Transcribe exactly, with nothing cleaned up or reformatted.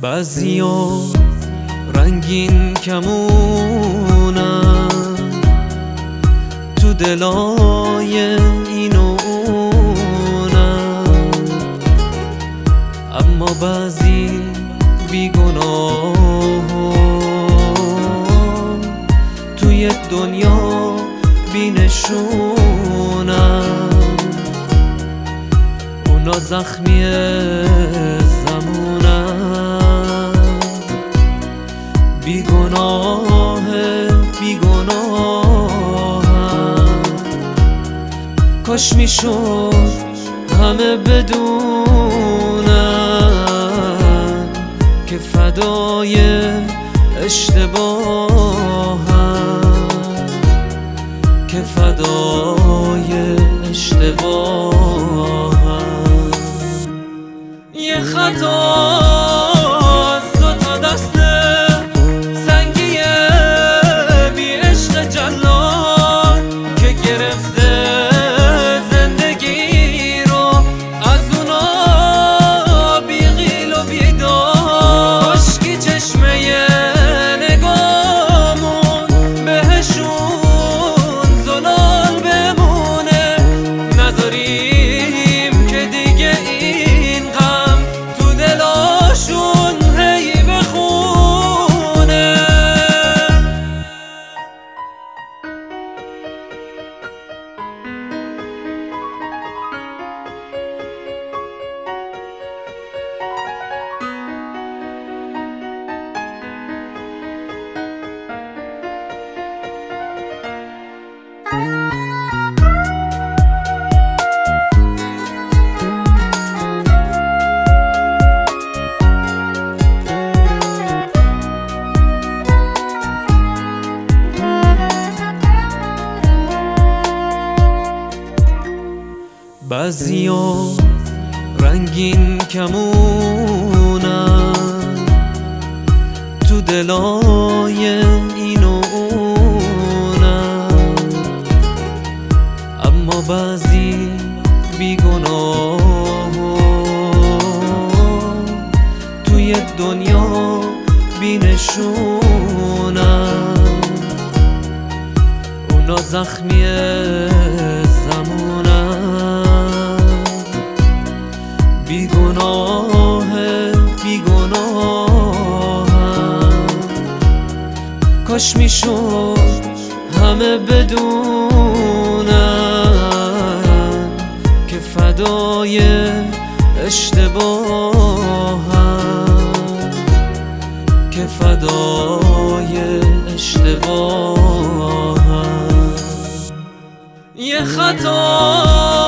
بعضیا رنگین کمونن تو دلای این و اونن، اما بعضی بیگناه توی دنیا بینشونن. اونا زخمی زمونن، بیگناه بیگناهن. کاش میشد همه بدونن که فدای اشتباهن، که فدای اشتباهن. یه خطا از دو تا دست سنگی بی عشق جلال که گرفته زندگی رو از اونا بی قیل و بی دار. کاشکی چشمه نگامون بهشون زلال بمونه، نذاریم که دیگه این غم تو دلاشون هی بخونه. بعضیا رنگین کمونن تو دلای این و اونن، اما بعضی بیگناه توی دنیا بینشونن. اونا زخمی زمونن، بیگناه بیگناهن. کاش میشد همه بدونن که فدای اشتباهن، که فدای اشتباهن. یه خطا